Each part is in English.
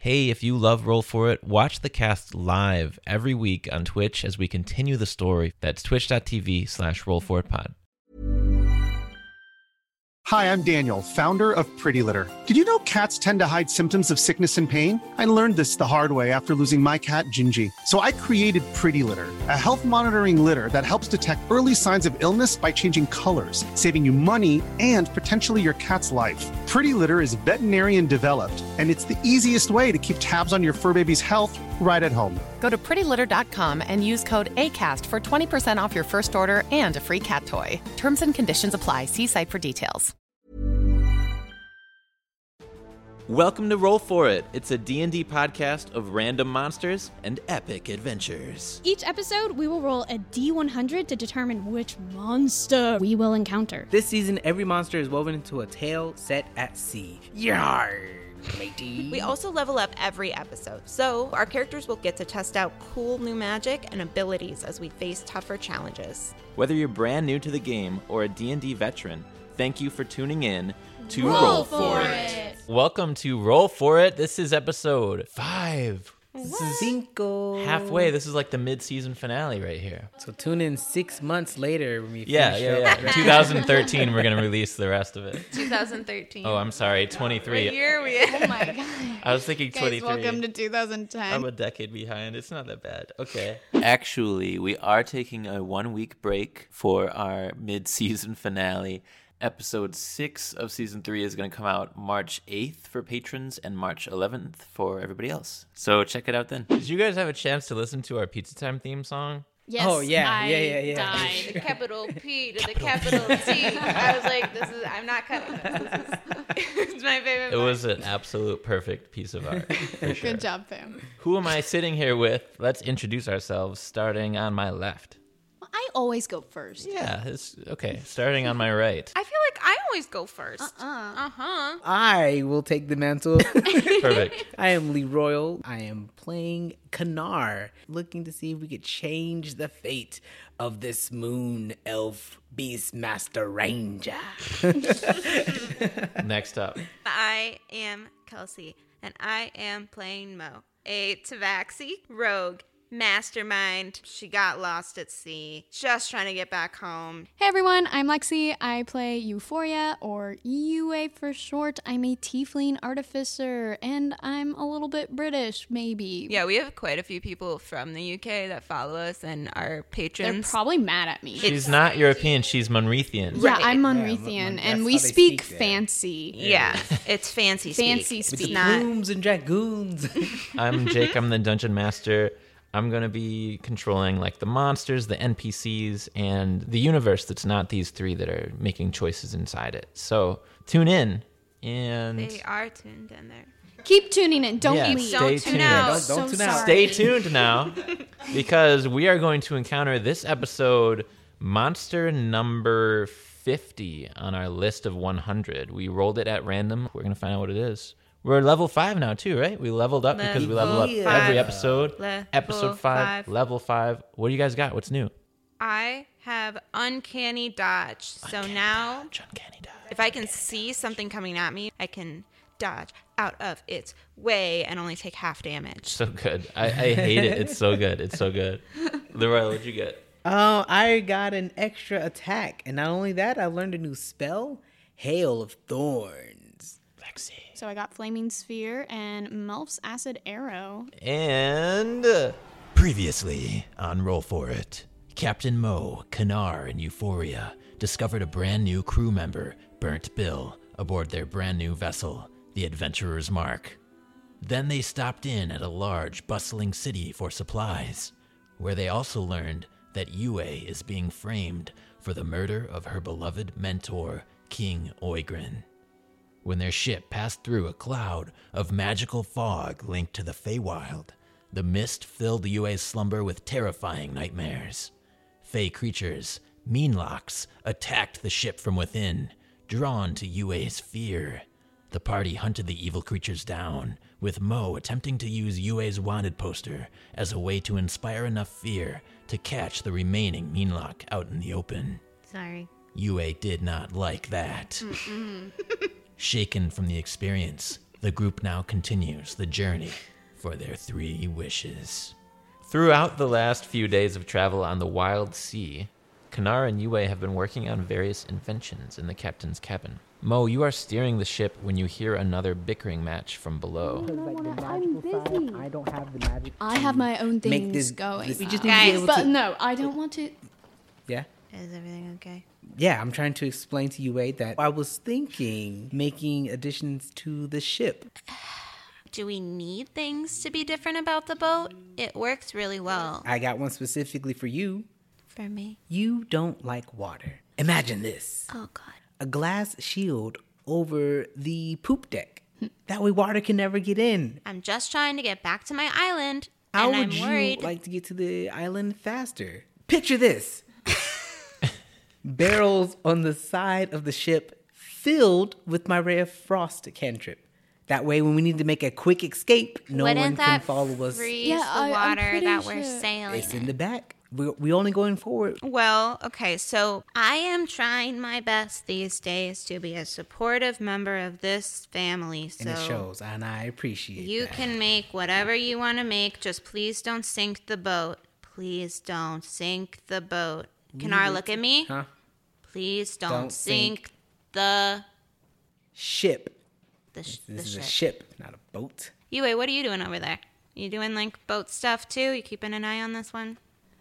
Hey, if you love Roll For It, watch the cast live every week on Twitch as we continue the story. That's twitch.tv/rollforitpod. Hi, I'm Daniel, founder of Pretty Litter. Did you know cats tend to hide symptoms of sickness and pain? I learned this the hard way after losing my cat, Gingy. So I created Pretty Litter, a health monitoring litter that helps detect early signs of illness by changing colors, saving you money and potentially your cat's life. Pretty Litter is veterinarian developed, and it's the easiest way to keep tabs on your fur baby's health right at home. Go to prettylitter.com and use code ACAST for 20% off your first order and a free cat toy. Terms and conditions apply. See site for details. Welcome to Roll For It. It's a D&D podcast of random monsters and epic adventures. Each episode, we will roll a D100 to determine which monster we will encounter. This season, every monster is woven into a tale set at sea. Yarr, matey. We also level up every episode, so our characters will get to test out cool new magic and abilities as we face tougher challenges. Whether you're brand new to the game or a D&D veteran, thank you for tuning in to Roll For It. Welcome to Roll For It. This is episode 5. Cinco. Halfway. This is like the mid-season finale right here. So tune in 6 months later when we finish Yeah. up. 2013, we're going to release the rest of it. 2013. Oh, I'm sorry, 23. What year are we in? Oh my god. I was thinking 23. Guys, welcome to 2010. I'm a decade behind. It's not that bad. Okay. Actually, we are taking a 1-week break for our mid-season finale. Episode 6 of Season 3 is going to come out March 8th for patrons and March 11th for everybody else. So check it out then. Did you guys have a chance to listen to our Pizza Time theme song? Yes, Oh, yeah, I yeah. died. The capital P to the capital T. I was like, I'm not cutting this. It's my favorite It part. was an absolute perfect piece of art. For sure. Good job, fam. Who am I sitting here with? Let's introduce ourselves, starting on my left. I always go first. Yeah, okay. Starting on my right. I feel like I always go first. I will take the mantle. Perfect. I am Lee Royal. I am playing Kanar, looking to see if we could change the fate of this moon elf Beastmaster Ranger. Next up. I am Kelsey, and I am playing Mo, a Tabaxi rogue mastermind. She got lost at sea, just trying to get back home. Hey everyone, I'm Lexi. I play Euphoria, or UA for short. I'm a tiefling artificer, and I'm a little bit British, maybe. Yeah, we have quite a few people from the UK that follow us and are They're patrons. probably mad at me. She's not European, she's Monrethian. Yeah, Right. I'm Yeah, Monrethian, that's and how we they speak speak there. fancy. Yeah, it's fancy speak. Fancy With speak. the not- plumes and dragoons. I'm Jake, I'm the Dungeon Master. I'm going to be controlling like the monsters, the NPCs, and the universe that's not these three that are making choices inside it. So tune in and They are tuned in there. Keep tuning in. Don't Yeah, leave. stay Don't tune tuned. out. Don't So tune out. sorry. stay tuned now because we are going to encounter this episode monster number 50 on our list of 100. We rolled it at random. We're going to find out what it is. We're level 5 now too, right? We leveled up because we level up Level every 5. episode. Level Episode 5, 5. level 5. What do you guys got? What's new? I have uncanny dodge. So now, Uncanny dodge. if I can see something coming at me, I can dodge out of its way and only take half damage. So good. I hate it. It's so good. It's so good. Leroy, what'd you get? I got an extra attack. And not only that, I learned a new spell, Hail of Thorns. Lexi. So I got Flaming Sphere and Melf's Acid Arrow. And previously on Roll For It, Captain Mo, Kanar, and Euphoria discovered a brand new crew member, Burnt Bill, aboard their brand new vessel, the Adventurer's Mark. Then they stopped in at a large, bustling city for supplies, where they also learned that Yue is being framed for the murder of her beloved mentor, King Oygrin. When their ship passed through a cloud of magical fog linked to the Feywild, the mist filled Yue's slumber with terrifying nightmares. Fey creatures, Meanlocks, attacked the ship from within, drawn to Yue's fear. The party hunted the evil creatures down, with Mo attempting to use Yue's wanted poster as a way to inspire enough fear to catch the remaining Meanlock out in the open. Sorry. Yue did not like that. Shaken from the experience, The group now continues the journey for their 3 wishes. Throughout the last few days of travel on the wild sea, Kanar and Yue have been working on various inventions in the captain's cabin. Mo, you are steering the ship when you hear another bickering match from below. I'm busy. I don't have the magic. I have my own make things this going. We just need to be able But no, I don't want to. Yeah. Is everything okay? Yeah, I'm trying to explain to you, that I was thinking making additions to the ship. Do we need things to be different about the boat? It works really well. I got one specifically for you. For me. You don't like water. Imagine this. Oh, God. A glass shield over the poop deck. That way water can never get in. I'm just trying to get back to my island. How and would I'm you worried. like to get to the island faster? Picture this. Barrels on the side of the ship filled with my Ray of Frost cantrip. That way, when we need to make a quick escape, no Wouldn't one can that follow us. freeze Yeah, the I'm water pretty that we're sure. sailing It's in in? the back. We only going forward. Well, okay, so I am trying my best these days to be a supportive member of this family. So And it shows, and I appreciate you that. can make whatever you want to make. Just please don't sink the boat. Please don't sink the boat. Kanar, look at me. Huh? Please don't, Don't sink sink the Ship. the This is ship. a ship, not a boat. Yue, what are you doing over there? You doing like boat stuff too? You keeping an eye on this one?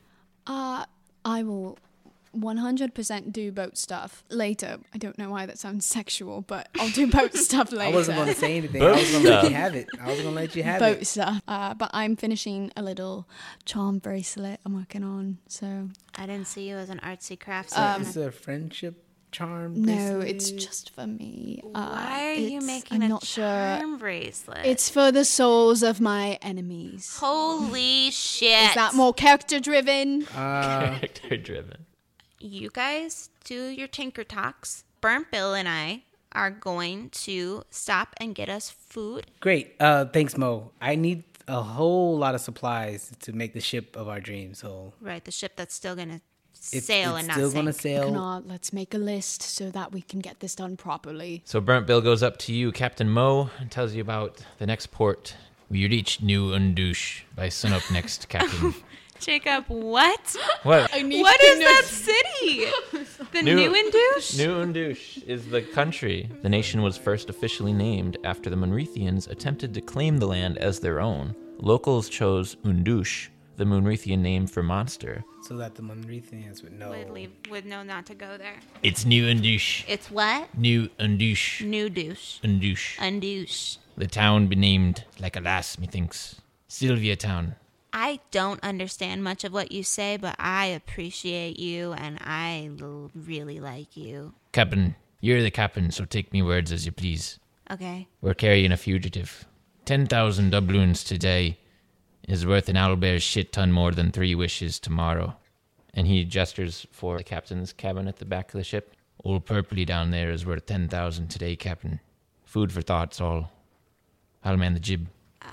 I will 100% do boat stuff later. I don't know why that sounds sexual, but I'll do boat stuff later. I wasn't going to say anything. Boat I was going to let stuff. you have it. I was going to let you have boat it. stuff. But I'm finishing a little charm bracelet I'm working on. So I didn't see you as an artsy craftsman. It's a friendship charm. no, bracelet. it's just for me. Why are you it's- making I'm a not sure. charm bracelet? It's for the souls of my enemies. Holy shit. Is that more character driven? Character driven. You guys do your Tinker Talks. Burnt Bill and I are going to stop and get us food. Great. Thanks, Mo. I need a whole lot of supplies to make the ship of our dreams. So Right, the ship that's still going to it's sail and not still sink. going to sail. Cannot. Let's make a list so that we can get this done properly. So Burnt Bill goes up to you, Captain Mo, and tells you about the next port. We reach New Undouche by sunup next, Captain. Jacob, what? What? What is that city? The New Indouche? New Undouche is the country. The nation was first officially named after the Moonreithians attempted to claim the land as their own. Locals chose Undouche, the Moonreithian name for monster. So that the Moonreithians would know. Would know not to go there. It's New Undouche. It's what? New Undouche. New douche. Undouche. Undouche. The town be named like a lass, methinks. Sylvia Town. I don't understand much of what you say, but I appreciate you and I really like you. Captain, you're the captain, so take me words as you please. Okay. We're carrying a fugitive. 10,000 doubloons today is worth an owlbear's shit ton more than 3 wishes tomorrow. And he gestures for the captain's cabin at the back of the ship. Old Purpley down there is worth 10,000 today, Captain. Food for thoughts, all. I'll man the jib.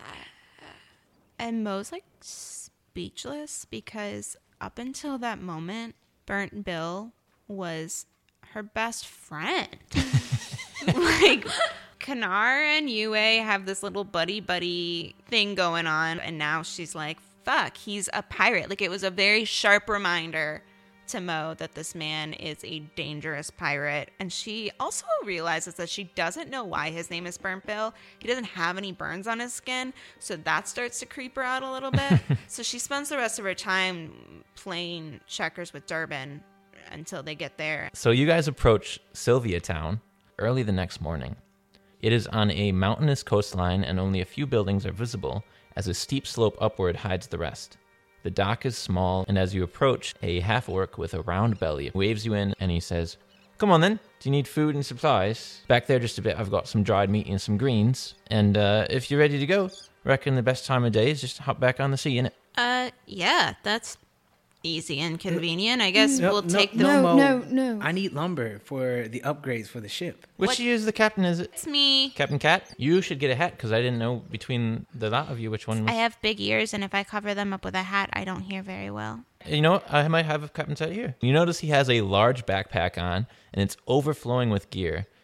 And Mo's like speechless because up until that moment, Burnt Bill was her best friend. Like, Kanar and Yue have this little buddy thing going on, and now she's like, fuck, he's a pirate. Like, it was a very sharp reminder to Mo that this man is a dangerous pirate. And she also realizes that she doesn't know why his name is Burnt Bill. He doesn't have any burns on his skin, so that starts to creep her out a little bit. So she spends the rest of her time playing checkers with Durbin until they get there. So you guys approach Sylvia Town early the next morning. It is on a mountainous coastline and only a few buildings are visible as a steep slope upward hides the rest. The dock is small, and as you approach, a half-orc with a round belly waves you in, and he says, "Come on then, do you need food and supplies? Back there just a bit, I've got some dried meat and some greens, and if you're ready to go, reckon the best time of day is just to hop back on the sea, innit?" Yeah, that's easy and convenient. I guess we'll take the... No, Mo. no. I need lumber for the upgrades for the ship. Which is the captain, is it? It's me. Captain Cat? You should get a hat, because I didn't know between the lot of you which one was... I have big ears, and if I cover them up with a hat, I don't hear very well. You know what? I might have a captain's hat here. You notice he has a large backpack on, and it's overflowing with gear.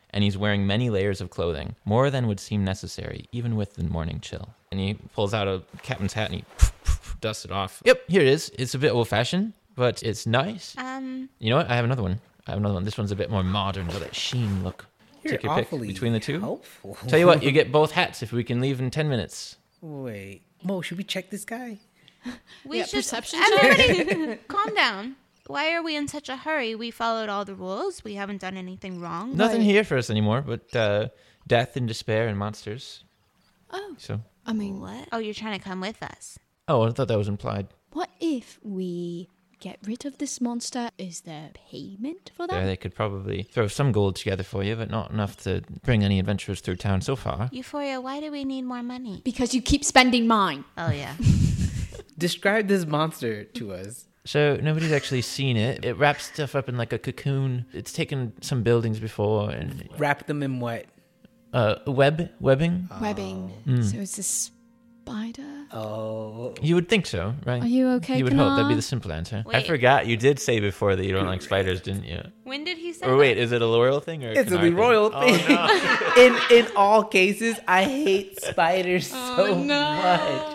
and he's wearing many layers of clothing, more than would seem necessary, even with the morning chill. And he pulls out a captain's hat and he dusts it off. Yep, here it is. It's a bit old-fashioned, but it's nice. You know what? I have another one. This one's a bit more modern with that sheen look. Take your pick between the two. Helpful. Tell you what, you get both hats if we can leave in 10 minutes. Wait, Mo, should we check this guy? We should perception everybody calm down. Why are we in such a hurry? We followed all the rules. We haven't done anything wrong. Nothing here for us anymore, but death and despair and monsters. Oh. So. I mean, What? Oh, you're trying to come with us. Oh, I thought that was implied. what if we get rid of this monster? Is there payment for that? There, they could probably throw some gold together for you, but not enough to bring any adventurers through town so far. Euphoria, why do we need more money? Because you keep spending mine. Oh, yeah. Describe this monster to us. So nobody's actually seen it. It wraps stuff up in like a cocoon. It's taken some buildings before and Wrap them in what? webbing. Webbing. Mm. So it's a spider. Oh. You would think so, right? Are you okay, You would hope that'd be Kanar? the simple answer. I Wait. forgot you did say before that you don't like spiders, didn't you? When did he say Or wait, is it a Loyal thing or It's a Kanar royal thing? thing. Oh, no. In all cases, I hate spiders so much.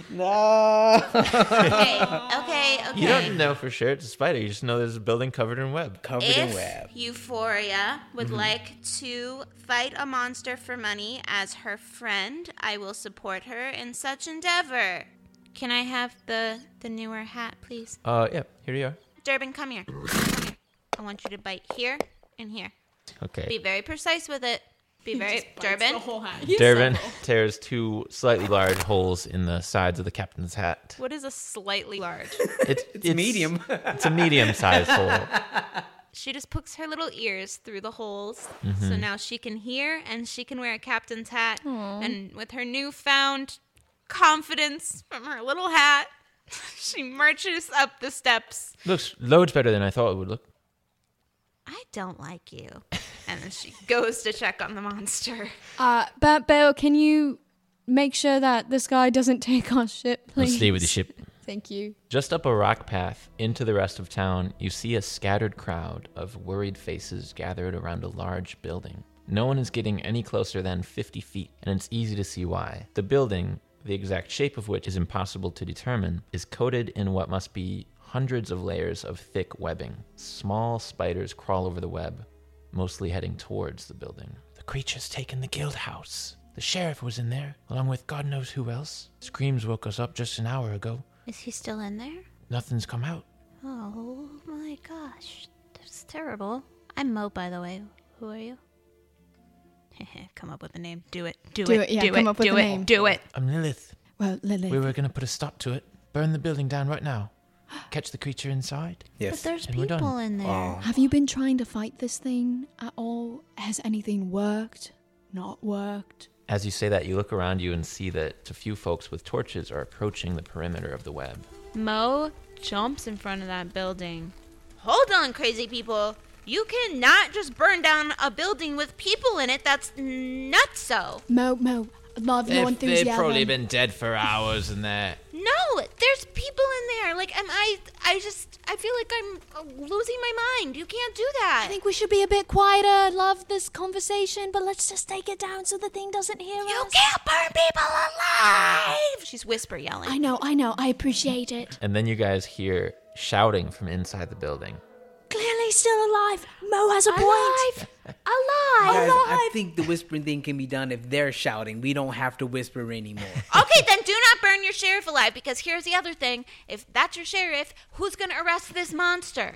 No. Okay. You don't know for sure it's a spider. You just know there's a building covered in web. Covered in If web. Euphoria would like to fight a monster for money as her friend, I will support her in such endeavor. Can I have the newer hat, please? Yeah, here you are. Durbin, come here. I want you to bite here and here. Okay. Be very precise with it. Be very Durbin. Durbin tears two slightly large holes in the sides of the captain's hat. What is a slightly large? It's medium. It's a medium-sized hole. She just pokes her little ears through the holes, so now she can hear and she can wear a captain's hat. And with her newfound confidence from her little hat, she marches up the steps. Looks loads better than I thought it would look. I don't like you. And then she goes to check on the monster. Bat Bale, can you make sure that this guy doesn't take our ship, please? Let's stay with the ship. Thank you. Just up a rock path into the rest of town, you see a scattered crowd of worried faces gathered around a large building. No one is getting any closer than 50 feet, and it's easy to see why. The building, the exact shape of which is impossible to determine, is coated in what must be hundreds of layers of thick webbing. Small spiders crawl over the web, mostly heading towards the building. The creature's taken the guild house. The sheriff was in there, along with God knows who else. Screams woke us up just an hour ago. Is he still in there? Nothing's come out. Oh my gosh. That's terrible. I'm Mo, by the way. Who are you? Come up with a name. Do it. Do Do it. it, yeah, Do come it. up with Do a it. name. Do it. I'm Lilith. Well, Lilith. We were going to put a stop to it. Burn the building down right now. Catch the creature inside. But Yes. there's And we're done. people in there. Have you been trying to fight this thing at all? Has anything worked? Not worked? As you say that, you look around you and see that a few folks with torches are approaching the perimeter of the web. Mo jumps in front of that building. Hold on, crazy people. You cannot just burn down a building with people in it. That's nutso. Mo, love your enthusiasm. been dead for hours in there. No, there's people in there. Like, I feel like I'm losing my mind. You can't do that. I think we should be a bit quieter. Love this conversation, but let's just take it down so the thing doesn't hear you us. can't burn people alive. She's whisper yelling. I know. I appreciate it. And then you guys hear shouting from inside the building. Clearly still alive. Mo has a point. Guys, Alive. I think the whispering thing can be done if they're shouting. We don't have to whisper anymore. Okay, then do not burn your sheriff alive, because here's the other thing. If that's your sheriff, who's going to arrest this monster?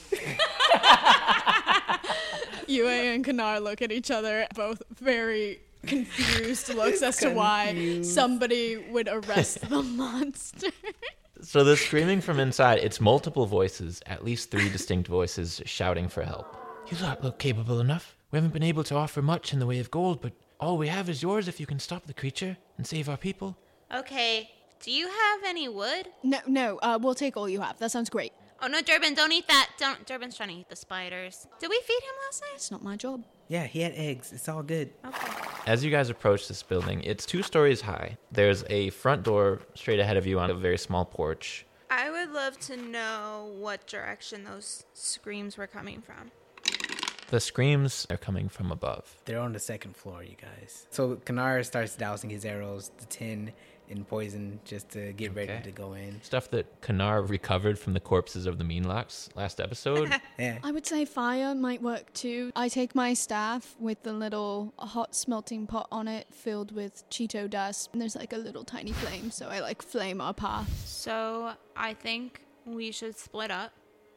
Yue and Kanar look at each other, both very confused looks as to why somebody would arrest the monster. So the screaming from inside, it's multiple voices, at least 3 distinct voices shouting for help. You lot look capable enough. We haven't been able to offer much in the way of gold, but all we have is yours if you can stop the creature and save our people. Okay, do you have any wood? No, we'll take all you have. That sounds great. Oh no, Durbin, don't eat that. Durbin's trying to eat the spiders. Did we feed him last night? It's not my job. Yeah, he had eggs. It's all good. Okay. As you guys approach this building, it's 2 stories high. There's a front door straight ahead of you on a very small porch. I would love to know what direction those screams were coming from. The screams are coming from above. They're on the second floor, you guys. So Kanar starts dousing his arrows, the tin in poison, just to get ready to go in. Stuff that Kanar recovered from the corpses of the Meanlocks last episode. Yeah. I would say fire might work too. I take my staff with the little hot smelting pot on it filled with Cheeto dust. And there's like a little tiny flame, so I like flame our path. So I think we should split up.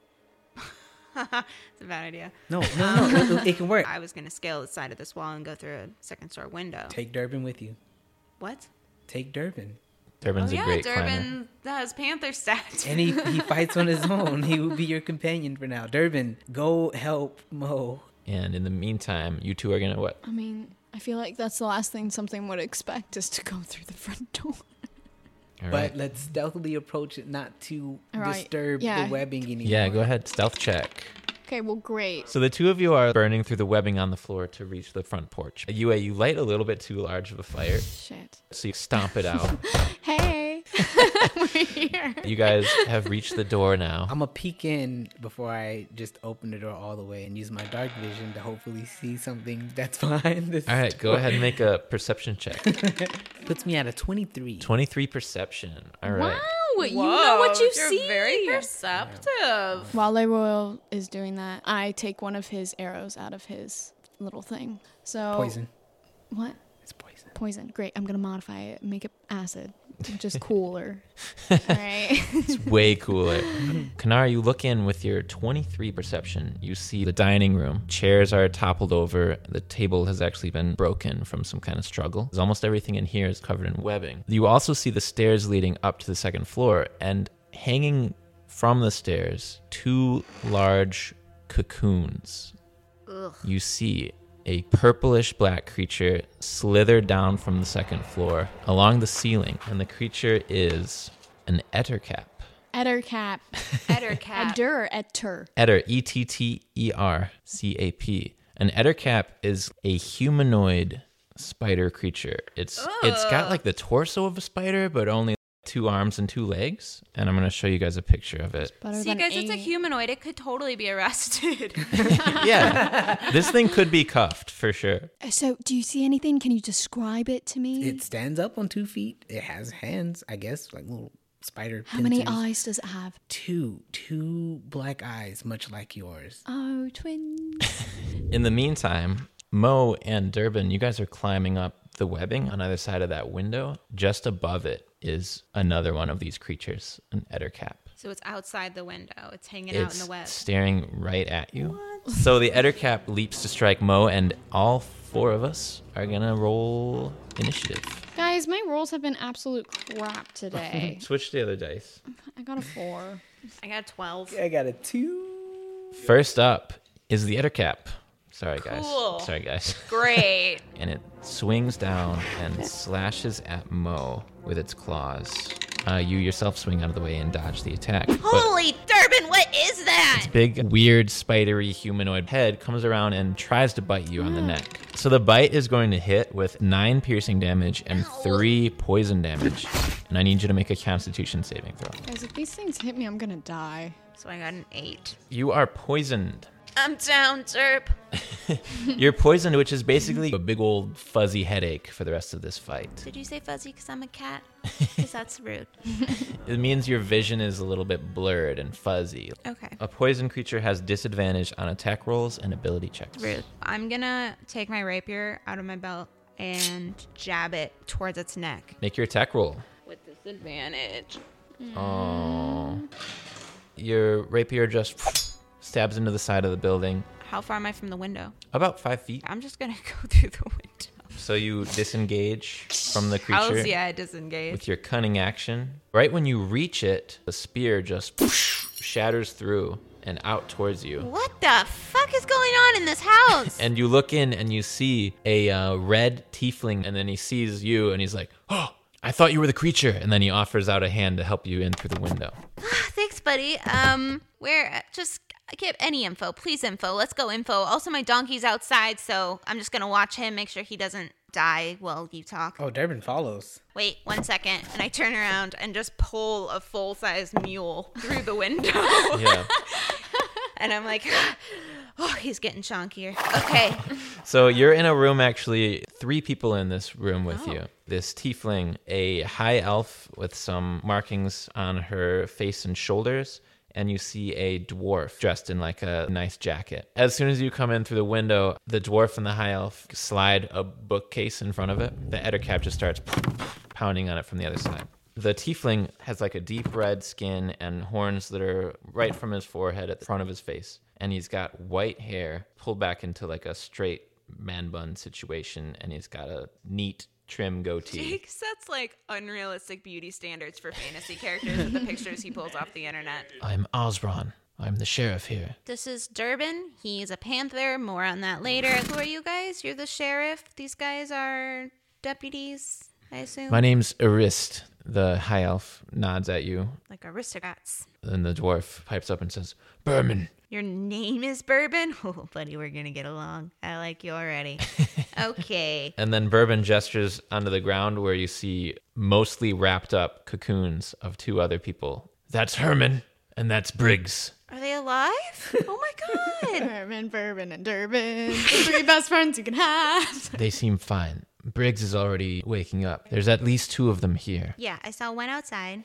It's a bad idea. No, it can work. I was going to scale the side of this wall and go through a second story window. Take Durbin with you. What? Take Durbin. Durbin's a great climber. Durbin has Panther stats. And he fights on his own. He will be your companion for now. Durbin, go help Mo. And in the meantime, you two are going to what? I mean, I feel like that's the last thing something would expect is to go through the front door. All But right. let's stealthily approach it, not to All right. disturb Yeah. the webbing anymore. Yeah, go ahead. Stealth check. Okay, well, great. So the two of you are burning through the webbing on the floor to reach the front porch. Yue, you light a little bit too large of a fire, Shit. so you stomp it out. Hey, we're here. You guys have reached the door now. I'm going to peek in before I just open the door all the way and use my dark vision to hopefully see something that's behind this All right, go door. ahead and make a perception check. Puts me at a 23. 23 perception. All right. Wow, you know what you you're see. very perceptive. While Leroy is doing that, I take one of his arrows out of his little thing. So Poison. What? It's poison. Poison. Great. I'm gonna modify it, make it acid, which is cooler. All right. It's way cooler. Kanar, you look in with your 23 perception. You see the dining room. Chairs are toppled over. The table has actually been broken from some kind of struggle. Almost everything in here is covered in webbing. You also see the stairs leading up to the second floor, and hanging from the stairs, two large cocoons. You see a purplish black creature slither down from the second floor along the ceiling, and the creature is an ettercap. Ettercap. Ettercap. Etter. Etter, Ettercap. An ettercap is a humanoid spider creature. It's got like the torso of a spider, but only 2 arms and 2 legs. And I'm going to show you guys a picture of it. Better See, than guys, it's a eight. humanoid. It could totally be arrested. Yeah, this thing could be cuffed for sure. So, do you see anything? Can you describe it to me? It stands up on 2 feet. It has hands, I guess, like little spider How many pincers. eyes does it have? Two black eyes, much like yours. Oh, twins. In the meantime, Mo and Durbin, you guys are climbing up the webbing on either side of that window. Just above it is another one of these creatures, an ettercap. So it's outside the window. It's hanging out in It's the web. staring right at you. So the ettercap leaps to strike Mo, and all 4 of us are gonna roll initiative. Guys, my rolls have been absolute crap today. Switch the other dice. I got a 4. I got 12. I got a 2. First up is the ettercap. Sorry, guys. Cool. Sorry, guys. Great. And it swings down and slashes at Mo with its claws. You yourself swing out of the way and dodge the attack. But Holy Durbin, what is that? big, weird, spidery humanoid head comes around and tries to bite you on the neck. So the bite is going to hit with 9 piercing damage and 3 poison damage. And I need you to make a Constitution saving throw. Guys, if these things hit me, I'm gonna die. So I got an 8. You are poisoned. I'm down, Derp. You're poisoned, which is basically a big old fuzzy headache for the rest of this fight. Did you say fuzzy because I'm a cat? Because that's rude. It means your vision is a little bit blurred and fuzzy. Okay. A poison creature has disadvantage on attack rolls and ability checks. Rude. I'm going to take my rapier out of my belt and jab it towards its neck. Make your attack roll. With disadvantage. Oh. Your rapier just stabs into the side of the building. How far am I from the window? About 5 feet. I'm just going to go through the window. So you disengage from the creature How's I disengage? with your cunning action. Right when you reach it, the spear just shatters through and out towards you. What the fuck is going on in this house? And you look in and you see a red tiefling, and then he sees you and he's like, "Oh, I thought you were the creature." And then he offers out a hand to help you in through the window. Thanks, buddy. Where? Just give any info. Please, info. Let's go, info. Also, my donkey's outside, so I'm just gonna watch him, make sure he doesn't die while you talk. Oh, Durbin follows. Wait 1 second. And I turn around and just pull a full-size mule through the window. Yeah. And I'm like, Oh, he's getting chonkier. Okay. So you're in a room, actually, 3 people in this room with you. This tiefling, a high elf with some markings on her face and shoulders, and you see a dwarf dressed in like a nice jacket. As soon as you come in through the window, the dwarf and the high elf slide a bookcase in front of it. The Ettercap just starts pounding on it from the other side. The tiefling has like a deep red skin and horns that are right from his forehead at the front of his face. And he's got white hair pulled back into like a straight man bun situation. And he's got a neat trim goatee. Jake sets like unrealistic beauty standards for fantasy characters with the pictures he pulls off the internet. I'm Osron. I'm the sheriff here. This is Durbin. He's a panther. More on that later. Who are you guys? You're the sheriff. These guys are deputies, I assume. My name's Arist. The high elf nods at you. Like aristocrats. And the dwarf pipes up and says, Berman. Your name is Bourbon? Oh, buddy, we're going to get along. I like you already. Okay. And then Bourbon gestures onto the ground where you see mostly wrapped up cocoons of 2 other people. That's Herman, and that's Briggs. Are they alive? Oh my God. Herman, Bourbon, and Durbin. The 3 best friends you can have. They seem fine. Briggs is already waking up. There's at least 2 of them here. Yeah, I saw one outside.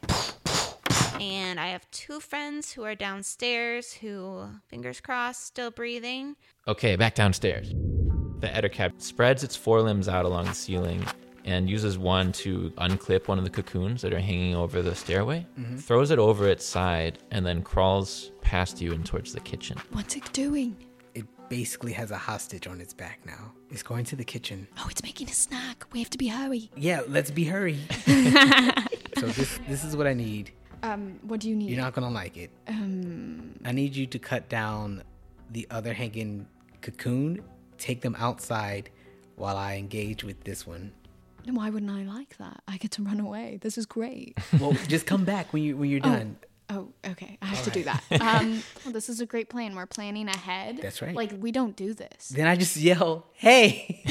And I have 2 friends who are downstairs who, fingers crossed, still breathing. Okay, back downstairs. The Ettercap spreads its forelimbs out along the ceiling and uses one to unclip one of the cocoons that are hanging over the stairway, throws it over its side, and then crawls past you and towards the kitchen. What's it doing? It basically has a hostage on its back now. It's going to the kitchen. Oh, it's making a snack. We have to be hurry. Yeah, let's be hurry. So this is what I need. What do you need? You're not gonna like it. I need you to cut down the other hanging cocoon, take them outside while I engage with this one. Why wouldn't I like that? I get to run away. This is great. Well, just come back when you're done. Oh, okay. I have to right. do that. Well, this is a great plan. We're planning ahead. That's right. Like, we don't do this. Then I just yell, "Hey!"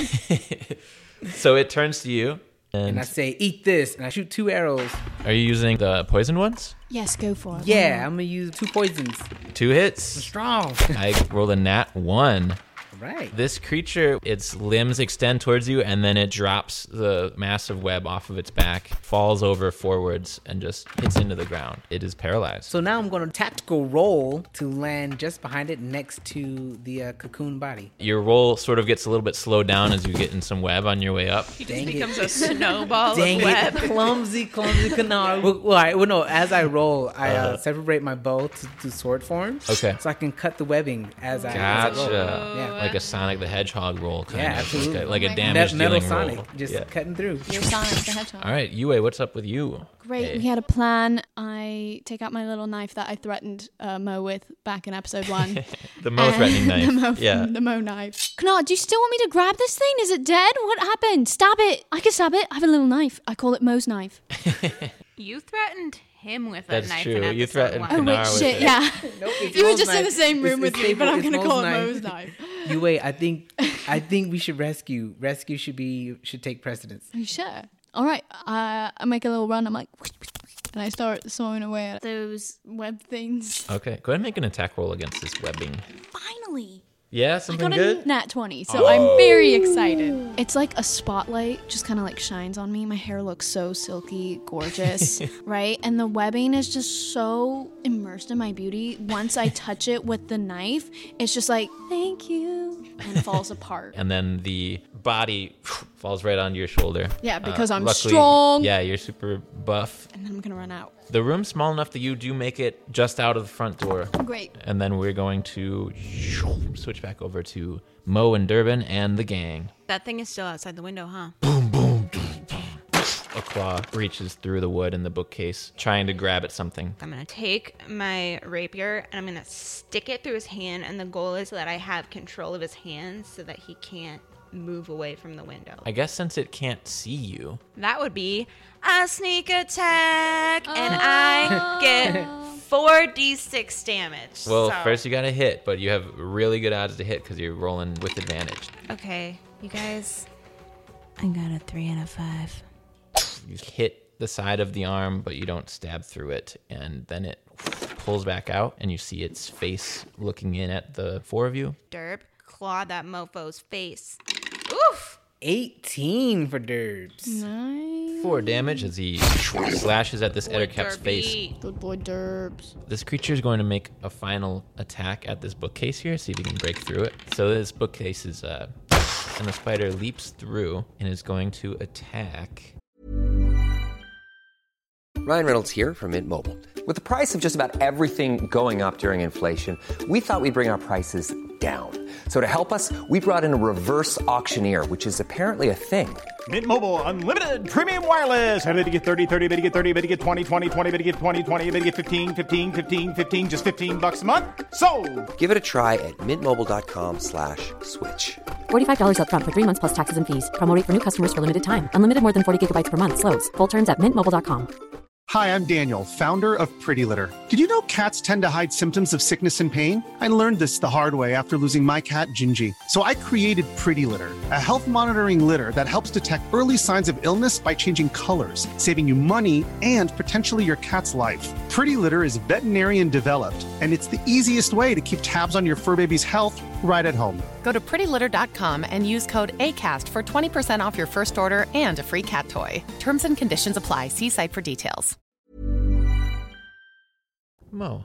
So it turns to you, and I say, "Eat this!" And I shoot 2 arrows. Are you using the poison ones? Yes, go for it. Yeah, I'm gonna use 2 poisons. 2 hits. Strong. I rolled a nat 1. Right. This creature, its limbs extend towards you, and then it drops the massive web off of its back, falls over forwards, and just hits into the ground. It is paralyzed. So now I'm going to tactical roll to land just behind it next to the cocoon body. Your roll sort of gets a little bit slowed down as you get in some web on your way up. He Dang just it. becomes a snowball Dang of web. it. Clumsy canard. Well, no, as I roll, I separate my bow to sword form. Okay. So I can cut the webbing as I roll. Gotcha. Yeah. Like a Sonic the Hedgehog roll, kind Yeah, of. absolutely. Like a my damage Metal dealing Sonic, roll. just Yeah. cutting through. You're Sonic the Hedgehog. All right, Yue, what's up with you? Great. Hey. We had a plan. I take out my little knife that I threatened Mo with back in episode 1. The Mo threatening knife. The Mo knife. Knard, do you still want me to grab this thing? Is it dead? What happened? Stab it. I can stab it. I have a little knife. I call it Mo's knife. You threatened him with a That's knife true. in You episode threatened 1. Oh, wait, Kanar with shit. it. Yeah. Nope, it's You were Mo's just in knife. the same room It's with me, but I'm going to Mo's call it knife. Mo's knife. You wait. I think we should rescue. Rescue should take precedence. Are you sure? All right. I make a little run. I'm like, and I start sawing away at those web things. Okay, go ahead and make an attack roll against this webbing. Finally. Yeah, I something got good? a nat 20, so I'm very excited. It's like a spotlight just kind of like shines on me. My hair looks so silky, gorgeous, right? And the webbing is just so immersed in my beauty. Once I touch it with the knife, it's just like, thank you, and falls apart. And then the body falls right onto your shoulder. Yeah, because I'm luckily, strong. Yeah, you're super buff. And then I'm going to run out. The room's small enough that you do make it just out of the front door. Great. And then we're going to switch back over to Mo and Durbin and the gang. That thing is still outside the window, huh? A claw reaches through the wood in the bookcase, trying to grab at something. I'm going to take my rapier and I'm going to stick it through his hand. And the goal is that I have control of his hands so that he can't move away from the window. I guess since it can't see you, That would be a sneak attack. And I get 4d6 damage. well, So- first you got to hit, but you have really good odds to hit because you're rolling with advantage. Okay, you guys. I got a 3 and a 5. You hit the side of the arm, but you don't stab through it, and then it pulls back out, and you see its face looking in at the four of you. Derp, claw that mofo's face. Oof! 18 for Derbs. Nice. 4 damage as he slashes at this Ettercap's face. Good boy, Derbs. This creature is going to make a final attack at this bookcase here, see if he can break through it. So this bookcase is, and the spider leaps through and is going to attack. Ryan Reynolds here from Mint Mobile. With the price of just about everything going up during inflation, we thought we'd bring our prices down. So to help us, we brought in a reverse auctioneer, which is apparently a thing. Mint Mobile Unlimited Premium Wireless. How to get 30, 30, bit to get 30, bit to get 20, 20, 20, bit to get 20, 20, bit to get 15, 15, 15, 15, just $15 a month? Sold! Give it a try at mintmobile.com/switch. $45 up front for 3 months plus taxes and fees. Promo rate for new customers for limited time. Unlimited more than 40 gigabytes per month. Slows full terms at mintmobile.com. Hi, I'm Daniel, founder of Pretty Litter. Did you know cats tend to hide symptoms of sickness and pain? I learned this the hard way after losing my cat, Gingy. So I created Pretty Litter, a health monitoring litter that helps detect early signs of illness by changing colors, saving you money and potentially your cat's life. Pretty Litter is veterinarian developed, and it's the easiest way to keep tabs on your fur baby's health right at home. Go to prettylitter.com and use code ACAST for 20% off your first order and a free cat toy. Terms and conditions apply. See site for details. Mo,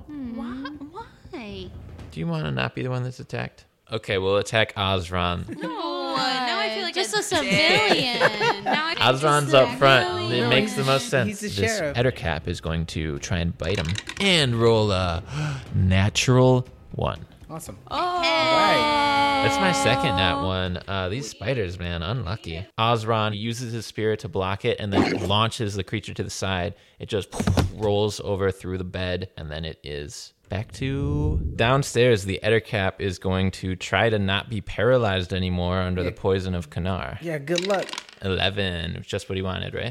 Why? do you want to not be the one that's attacked? Okay, we'll attack Ozron. No, now I feel like Just a civilian. Now I Ozron's up front. It No, makes the most sense. he's the This sheriff. Ettercap is going to try and bite him. And roll a natural 1. Awesome. Oh. Right. That's my second nat 1. These spiders, man, unlucky. Ozron uses his spear to block it and then launches the creature to the side. It just rolls over through the bed, and then it is back to downstairs. The Ettercap is going to try to not be paralyzed anymore under the poison of Kanar. Yeah, good luck. 11, just what he wanted, right?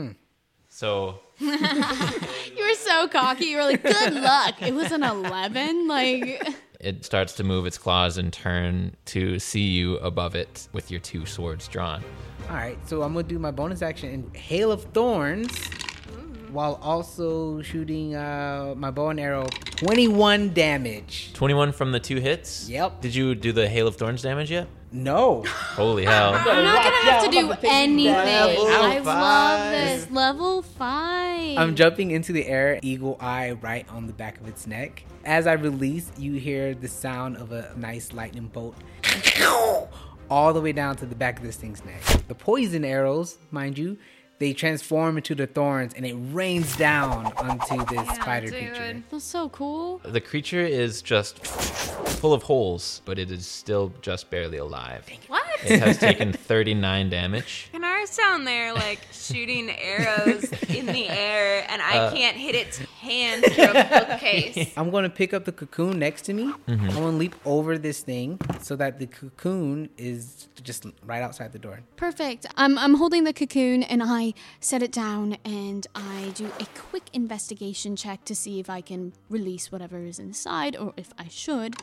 So You were so cocky. You were like, good luck. It was an 11. Like, it starts to move its claws and turn to see you above it with your 2 swords drawn. All right, so I'm going to do my bonus action in Hail of Thorns while also shooting my bow and arrow. 21 damage. 21 from the 2 hits? Yep. Did you do the Hail of Thorns damage yet? No. Holy hell. I'm not going to have to do anything. Level I 5. love this. Level 5. I'm jumping into the air, eagle eye right on the back of its neck. As I release, you hear the sound of a nice lightning bolt all the way down to the back of this thing's neck. The poison arrows, mind you, they transform into the thorns and it rains down onto this spider creature. That's so cool. The creature is just full of holes, but it is still just barely alive. What? It has taken 39 damage. Kanar's down there, like, shooting arrows in the air, and I can't hit its hand through a bookcase. I'm going to pick up the cocoon next to me. I'm going to leap over this thing so that the cocoon is just right outside the door. Perfect. I'm holding the cocoon and I set it down and I do a quick investigation check to see if I can release whatever is inside or if I should.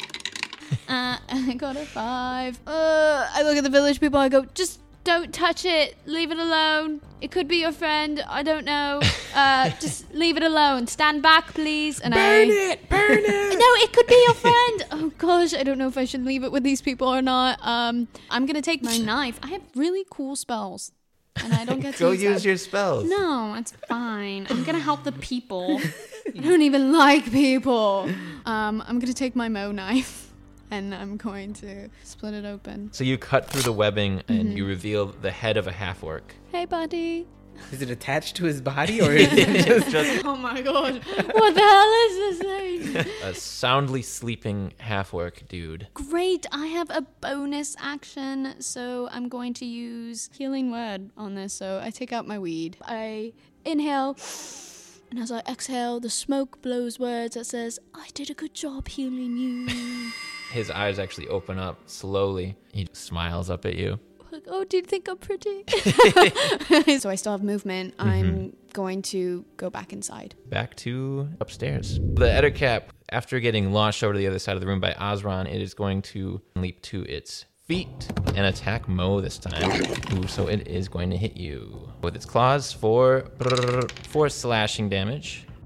I got a 5. I look at the village people. I go, just don't touch it. Leave it alone. It could be your friend. I don't know. Just leave it alone. Stand back, please. And Burn it! Burn it! No, it could be your friend. Oh gosh, I don't know if I should leave it with these people or not. I'm gonna take my knife. I have really cool spells, and I don't get to Go use use them. your spells. No, it's fine. I'm gonna help the people. I don't even like people. I'm gonna take my Mo knife. And I'm going to split it open. So you cut through the webbing and you reveal the head of a half-orc. Hey, buddy. Is it attached to his body or is it just... Oh my god. What the hell is this thing? A soundly sleeping half-orc dude. Great. I have a bonus action. So I'm going to use Healing Word on this. So I take out my weed. I inhale. And as I exhale, the smoke blows words that says, I did a good job healing you. His eyes actually open up slowly. He smiles up at you. Like, oh, do you think I'm pretty? So I still have movement. I'm going to go back inside. Back to upstairs. The Ettercap, after getting launched over to the other side of the room by Ozron, it is going to leap to its feet and attack Mo this time. Ooh, so it is going to hit you with its claws for 4 slashing damage.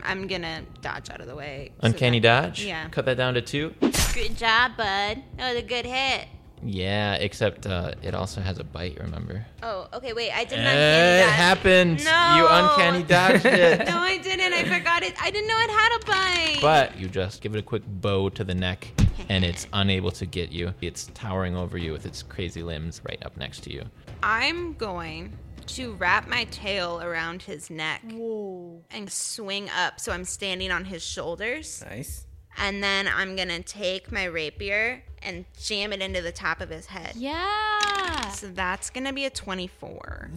I'm gonna dodge out of the way. Uncanny dodge? Yeah. Cut that down to 2. Good job, bud. That was a good hit. Yeah, except it also has a bite, remember? Oh, okay, wait. I didn't uncanny It dodge. happened. No. You uncanny dodged it. No, I didn't. I forgot it. I didn't know it had a bite. But you just give it a quick bow to the neck, and it's unable to get you. It's towering over you with its crazy limbs right up next to you. I'm going to wrap my tail around his neck and swing up so I'm standing on his shoulders. Nice. And then I'm going to take my rapier and jam it into the top of his head. Yeah. So that's going to be a 24.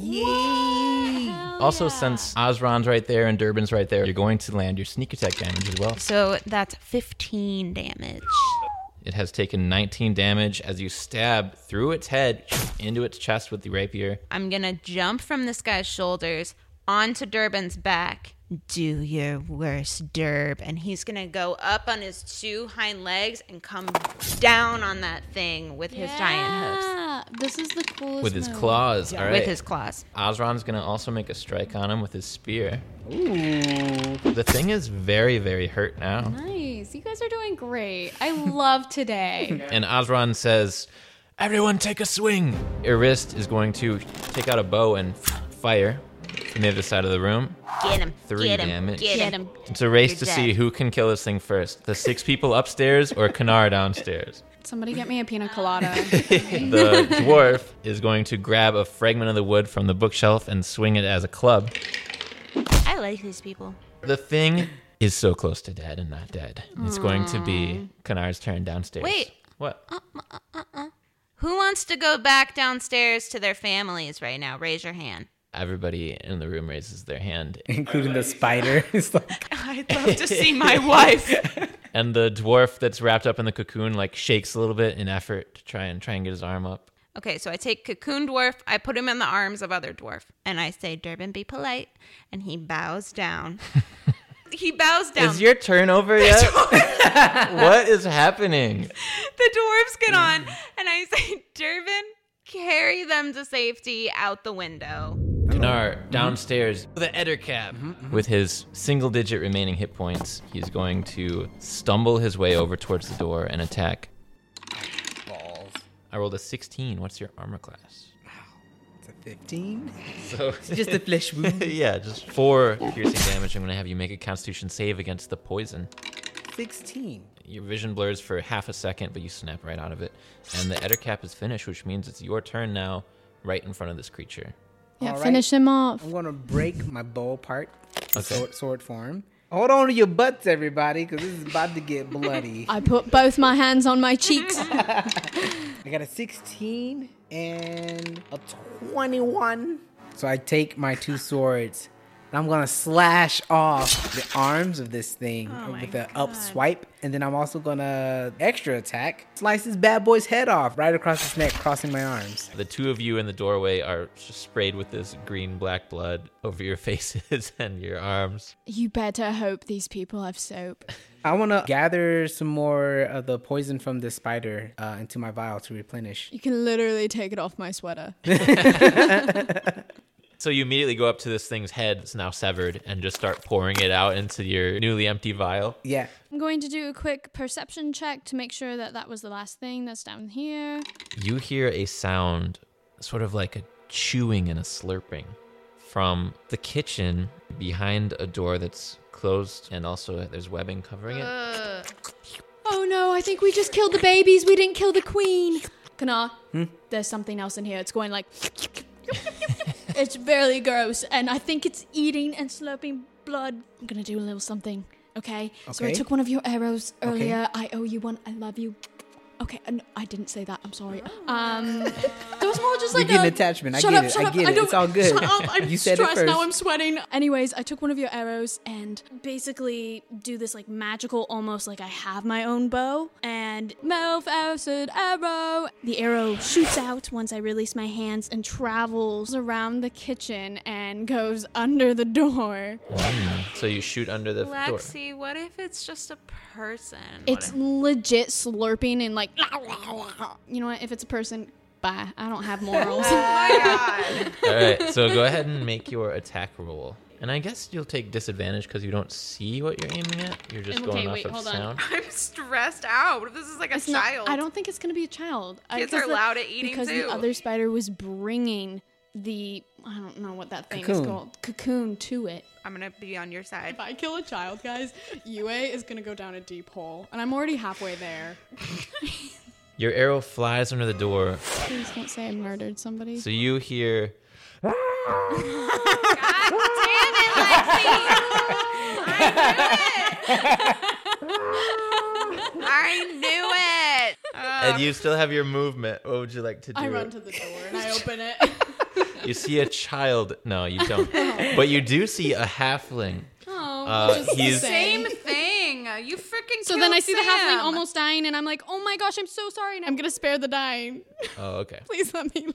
Also, since Osron's right there and Durbin's right there, you're going to land your sneak attack damage as well. So that's 15 damage. It has taken 19 damage as you stab through its head into its chest with the rapier. I'm going to jump from this guy's shoulders onto Durbin's back. Do your worst, Durb. And he's going to go up on his 2 hind legs and come down on that thing with his giant hoofs. Yeah. This is the coolest With his move. claws, all right. With his claws. Osron's going to also make a strike on him with his spear. Ooh. The thing is very, very hurt now. Nice. You guys are doing great. I love today. And Osron says, "Everyone take a swing." Irist is going to take out a bow and fire from the other side of the room. Get him. 3 get him, damage. Get him. It's a race You're to dead. see who can kill this thing first. The 6 people upstairs or Kanar downstairs. Somebody get me a pina colada. The dwarf is going to grab a fragment of the wood from the bookshelf and swing it as a club. I like these people. The thing is so close to dead and not dead. It's going to be Kanar's turn downstairs. Wait. What? Who wants to go back downstairs to their families right now? Raise your hand. Everybody in the room raises their hand. Including the spider. It's like, I'd love to see my wife. And the dwarf that's wrapped up in the cocoon like shakes a little bit in effort to try and get his arm up. Okay, so I take Cocoon Dwarf, I put him in the arms of other dwarf, and I say, Durbin, be polite. And he bows down. He bows down. Is your turn over yet? What is happening? The dwarves get on, and I say, Durbin, carry them to safety out the window. Kanar downstairs with an Ettercap. With his single-digit remaining hit points, he's going to stumble his way over towards the door and attack. balls. I rolled a 16. What's your armor class? It's a 15? So It's just a flesh wound. yeah, just 4 piercing damage. I'm going to have you make a Constitution save against the poison. 16. Your vision blurs for half a second, but you snap right out of it. And the Ettercap is finished, which means it's your turn now, right in front of this creature. Yeah, All right. finish him off. I'm going to break my bow apart. Okay. Sword form. Hold on to your butts, everybody, because this is about to get bloody. I put both my hands on my cheeks. I got a 16 and a 21. So I take my 2 swords and I'm going to slash off the arms of this thing with an up swipe. And then I'm also going to extra attack, slice this bad boy's head off right across his neck, crossing my arms. The 2 of you in the doorway are just sprayed with this green-black blood over your faces and your arms. You better hope these people have soap. I want to gather some more of the poison from the spider into my vial to replenish. You can literally take it off my sweater. So you immediately go up to this thing's head that's now severed and just start pouring it out into your newly empty vial. Yeah. I'm going to do a quick perception check to make sure that that was the last thing that's down here. You hear a sound, sort of like a chewing and a slurping, from the kitchen behind a door that's closed, and also there's webbing covering it. Oh no, I think we just killed the babies. We didn't kill the queen. Kanar, there's something else in here. It's going like... It's very gross, and I think it's eating and slurping blood. I'm gonna do a little something, okay? So I Okay. took one of your arrows earlier. I owe you one. I love you. Okay, no, I didn't say that. I'm sorry. There was more just You're like getting a... attachment. I Shut get up, it. shut I up. get it. don't- It's all good. Shut up. I'm You said it stressed now. first. I'm sweating. Anyways, I took one of your arrows and basically do this like magical, almost like I have my own bow. And Malphacid arrow. The arrow shoots out once I release my hands and travels around the kitchen and goes under the door. So you shoot under the door. Lexi, what if it's just a person? It's legit slurping and like, you know what? If it's a person, bye. I don't have morals. Oh my god. All right, so go ahead and make your attack roll. And I guess you'll take disadvantage because you don't see what you're aiming at. You're just going off of sound. I'm stressed out. What if this is like a child? I don't think it's going to be a child. Kids are loud at eating because too. Because the other spider was bringing the, I don't know what that thing is called, cocoon to it. I'm going to be on your side. If I kill a child, guys, Yue is going to go down a deep hole. And I'm already halfway there. Your arrow flies under the door. Please don't say I murdered somebody. So you hear... God damn it, Lexi! I knew it! And you still have your movement. What would you like to do? I run to the door and I open it. You see a child. No, you don't. But you do see a halfling. He's same thing. You freaking So then I see the halfling almost dying, and I'm like, oh my gosh, I'm so sorry. And I'm going to spare the dying. Oh, okay. Please let me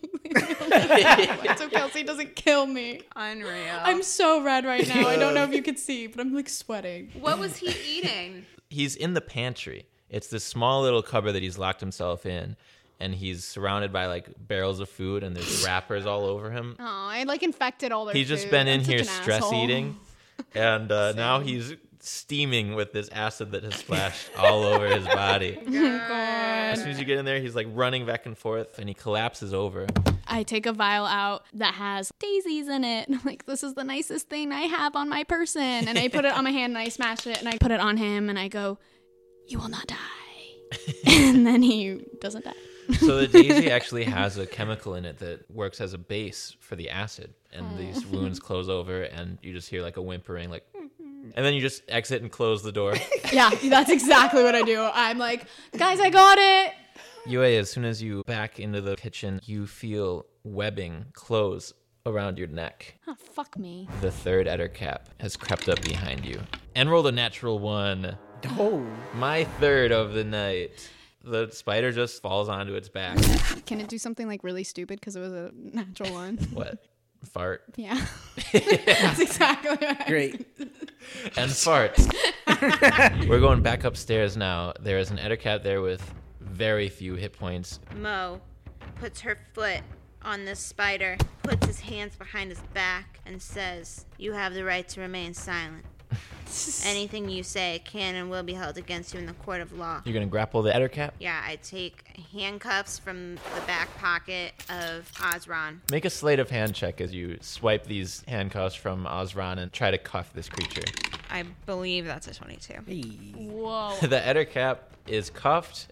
live. So Kelsey doesn't kill me. Unreal. I'm so red right now. I don't know if you could see, but I'm like sweating. What was he eating? He's in the pantry. It's this small little cupboard that he's locked himself in. And he's surrounded by like barrels of food, and there's wrappers all over him. Oh, I like infected all their He's food. just been in I'm here such an stress asshole. eating. And now he's steaming with this acid that has splashed all over his body. Oh, God. As soon as you get in there, he's like running back and forth, and he collapses over. I take a vial out that has daisies in it. I'm like, this is the nicest thing I have on my person. And I put it on my hand, and I smash it, and I put it on him, and I go, you will not die. And then he doesn't die. So the daisy actually has a chemical in it that works as a base for the acid, and these wounds close over, and you just hear like a whimpering, like, and then you just exit and close the door. Yeah, that's exactly what I do. I'm like, guys, I got it. Yue, as soon as you back into the kitchen, you feel webbing close around your neck. Oh, fuck me. The third Ettercap has crept up behind you and rolled a natural 1. Oh. My third of the night. The spider just falls onto its back. Can it do something like really stupid because it was a natural one? What? Fart? Yeah. That's exactly right. Great. And farts. We're going back upstairs now. There is an Ettercat there with very few hit points. Mo puts her foot on this spider, puts his hands behind his back, and says, "You have the right to remain silent. Anything you say can and will be held against you in the court of law." You're going to grapple the Ettercap? Yeah, I take handcuffs from the back pocket of Osron. Make a sleight of hand check as you swipe these handcuffs from Osron and try to cuff this creature. I believe that's a 22. Whoa. The Ettercap is cuffed.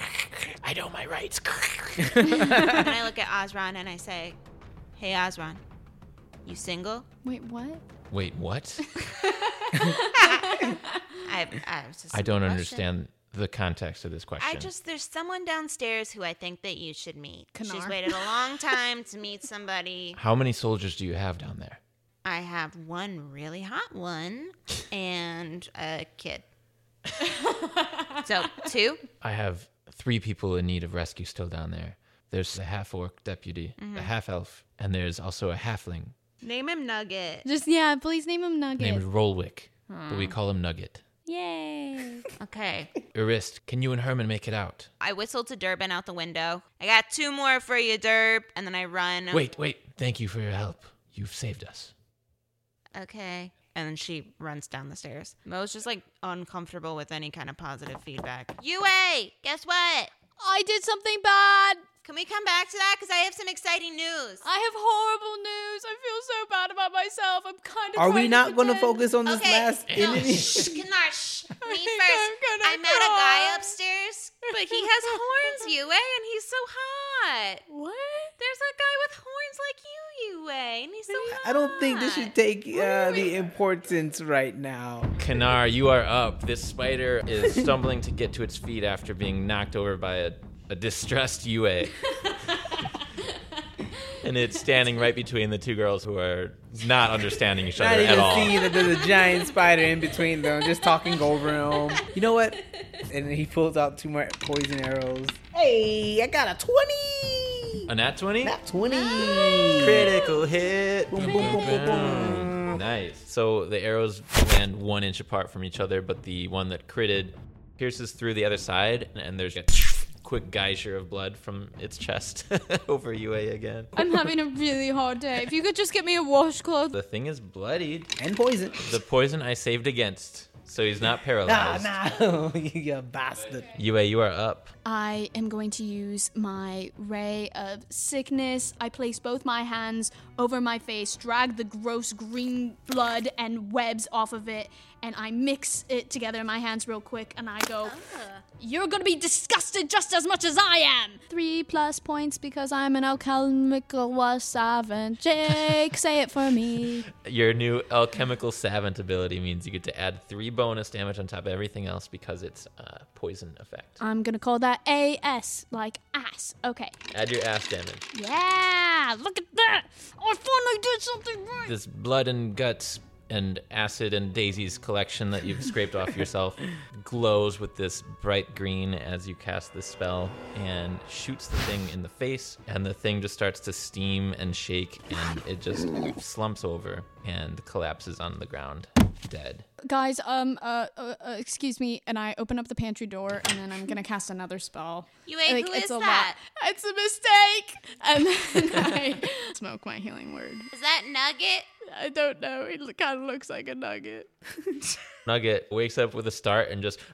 I know my rights. And I look at Osron and I say, "Hey, Osron, you single?" Wait, what? Wait, what? I don't understand the context of this question. There's someone downstairs who I think that you should meet. Kanar. She's waited a long time to meet somebody. How many soldiers do you have down there? I have one really hot one and a kid. So 2? I have 3 people in need of rescue still down there. There's a half-orc deputy, a half-elf, and there's also a halfling Name him Nugget. Please name him Nugget. named Rolwick, but we call him Nugget. Yay. Okay. Urist, can you and Herman make it out? I whistled to Durbin out the window. "I got 2 more for you, Durb." And then I run. Wait. Thank you for your help. You've saved us. Okay. And then she runs down the stairs. Mo's just like uncomfortable with any kind of positive feedback. Yue, guess what? I did something bad. Can we come back to that? Because I have some exciting news. I have horrible news. I feel so bad about myself. I'm kind of Are we trying not going to pretend. focus on this last No, enemy? shh, Kanar, shh. Me I think first. I'm gonna I met a guy cry. upstairs, but he has horns, Yue, and he's so hot. What? There's a guy with horns like you, Yue, and he's so hot. I don't think this should take the importance right now. Kanar, you are up. This spider is stumbling to get to its feet after being knocked over by a distressed Yue. And it's standing right between the 2 girls who are not understanding each Not other at even all. seeing that there's a giant spider in between them, just talking over them. You know what? And then he pulls out 2 more poison arrows. Hey, I got a 20! A nat 20? Nat 20! Critical hit. Boom, boom, boom, boom, boom. Nice. So the arrows land 1 inch apart from each other, but the one that critted pierces through the other side, and there's a quick geyser of blood from its chest over Yue again. I'm having a really hard day. If you could just get me a washcloth. The thing is bloodied. And poison. The poison I saved against, so he's not paralyzed. No, you bastard. Yue, you are up. I am going to use my Ray of Sickness. I place both my hands over my face, drag the gross green blood and webs off of it, and I mix it together in my hands real quick, and I go, you're gonna be disgusted just as much as I am! 3+ points because I'm an alchemical savant. Jake, say it for me. Your new alchemical savant ability means you get to add 3 bonus damage on top of everything else because it's a poison effect. I'm gonna call that AS, like ass. Okay. Add your ass damage. Yeah! Look at that! I finally did something right! This blood and guts and acid and daisies collection that you've scraped off yourself glows with this bright green as you cast this spell and shoots the thing in the face, and the thing just starts to steam and shake, and it just slumps over and collapses on the ground, dead. Guys, excuse me, and I open up the pantry door, and then I'm gonna cast another spell. Yue, who it's is a that? lot. It's a mistake! And then I smoke my healing word. Is that Nugget? I don't know. It kind of looks like a nugget. Nugget wakes up with a start and just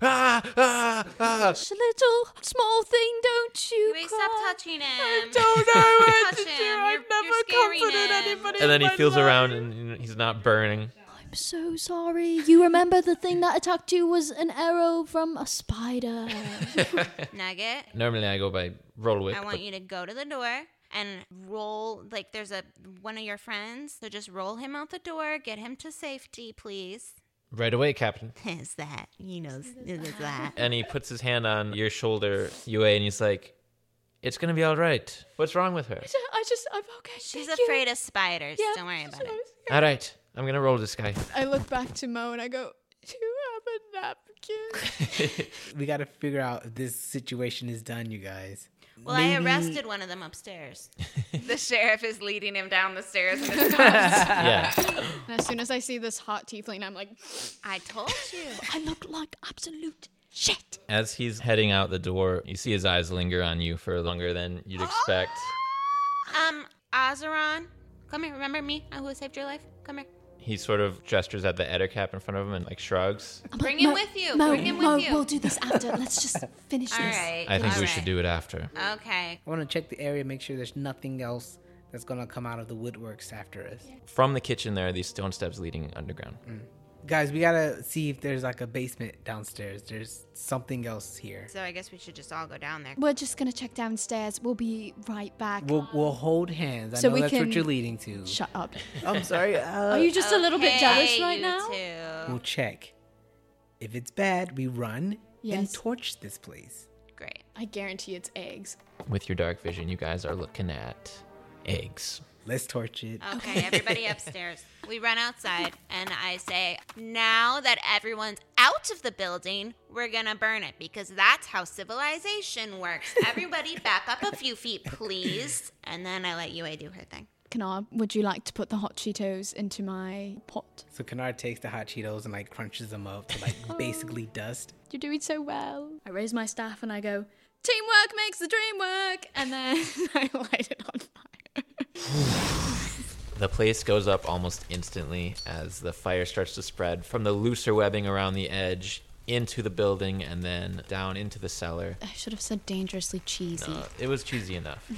It's a little small thing, don't you? Yue, cry? stop touching him. I don't know what to Touch do. him. I've You're never scaring comforted him. anybody. and then in he my feels life. around and he's not burning. I'm so sorry. You remember the thing that attacked you was an arrow from a spider. Nugget, Normally I go by Rollwick, I but want you to go to the door and roll, like there's one of your friends, so just roll him out the door, get him to safety, please. right away, Captain. Is that, is that. And he puts his hand on your shoulder, Yue, and he's like, it's gonna be all right. What's wrong with her? I'm okay. She's thank you. afraid of spiders. Yeah, Don't worry about it. All right, I'm gonna roll this guy. I look back to Mo and I go, do you have a napkin? We got to figure out if this situation is done, you guys. Well, I arrested one of them upstairs. The sheriff is leading him down the stairs in his cuffs. Yeah. And as soon as I see this hot tiefling, I'm like, I told you. I look like absolute shit. As he's heading out the door, you see his eyes linger on you for longer than you'd expect. Azeron, come here. Remember me? Who saved your life? Come here. He sort of gestures at the Ettercap in front of him and like shrugs. Bring him with you. Mo, Bring him with Mo, you. we'll do this after. Let's just finish All this. right. I think all we right. should do it after. Okay. I want to check the area, make sure there's nothing else that's going to come out of the woodworks after us. From the kitchen there are these stone steps leading underground. Guys, we got to see if there's like a basement downstairs. There's something else here. So I guess we should just all go down there. We're just gonna check downstairs. We'll be right back. We'll hold hands. I So know we that's what can- you're leading to. Shut up. I'm sorry. Are you just a little bit jealous Okay, right you now? two. We'll check. If it's bad, we run and Yes. torch this place. Great. I guarantee it's eggs. With your dark vision, you guys are looking at eggs. Let's torch it. Okay, everybody upstairs. We run outside, and I say, now that everyone's out of the building, we're gonna burn it, because that's how civilization works. Everybody back up a few feet, please. And then I let Yue do her thing. Kanar, would you like to put the hot Cheetos into my pot? So Kennard takes the hot Cheetos and like crunches them up to like basically dust. You're doing so well. I raise my staff and I go, teamwork makes the dream work. And then I light it on fire. The place goes up almost instantly as the fire starts to spread from the looser webbing around the edge into the building and then down into the cellar. I should have said dangerously cheesy. It was cheesy enough.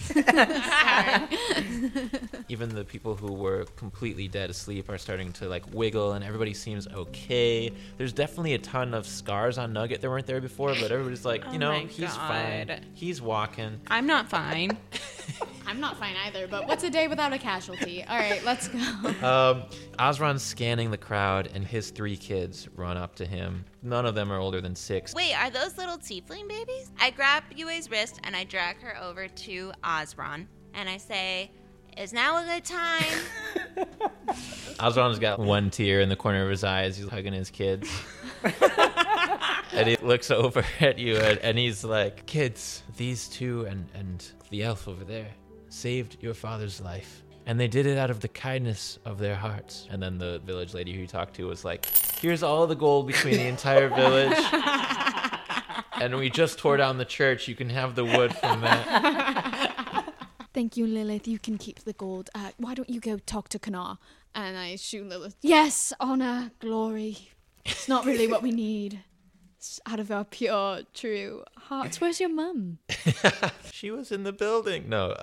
Even the people who were completely dead asleep are starting to like wiggle, and everybody seems okay. There's definitely a ton of scars on Nugget that weren't there before, but everybody's like, Oh my he's God. fine. He's walking. I'm not fine. I'm not fine either, but what's a day without a casualty? All right, let's go. Osron's scanning the crowd, and his 3 kids run up to him. None of them are older than 6. Wait, are those little tiefling babies? I grab Yue's wrist and I drag her over to Osron, and I say, is now a good time? Osron's got one tear in the corner of his eye as he's hugging his kids. And he looks over at you and he's like, kids, these 2 and the elf over there saved your father's life. And they did it out of the kindness of their hearts. And then the village lady who you talked to was like, here's all the gold between the entire village. And we just tore down the church. You can have the wood from that. Thank you, Lilith. You can keep the gold. Why don't you go talk to Kanar? And I shoot Lilith. Yes, honor, glory. It's not really what we need. It's out of our pure, true hearts. Where's your mum? She was in the building. No.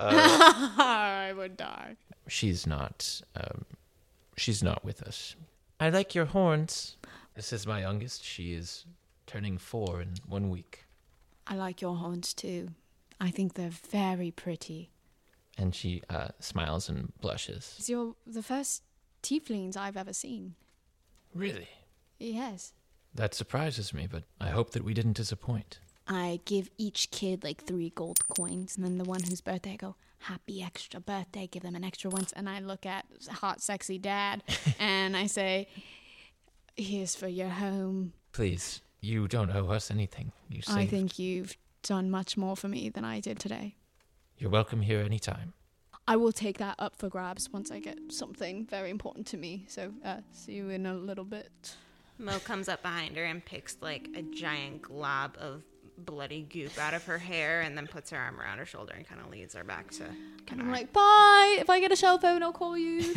I would die. She's not with us. I like your horns. This is my youngest. She is turning 4 in 1 week. I like your horns too. I think they're very pretty. And she smiles and blushes. You're the first tieflings I've ever seen. Really? Yes. That surprises me, but I hope that we didn't disappoint. I give each kid like 3 gold coins, and then the one whose birthday I go, happy extra birthday, give them an extra once, and I look at hot, sexy dad, and I say, here's for your home. Please, you don't owe us anything. You saved. I think you've done much more for me than I did today. You're welcome here anytime. I will take that up for grabs once I get something very important to me, so see you in a little bit. Mo comes up behind her and picks like a giant glob of bloody goop out of her hair and then puts her arm around her shoulder and kind of leads her back to Kanar. And I'm like, bye! If I get a cell phone, I'll call you.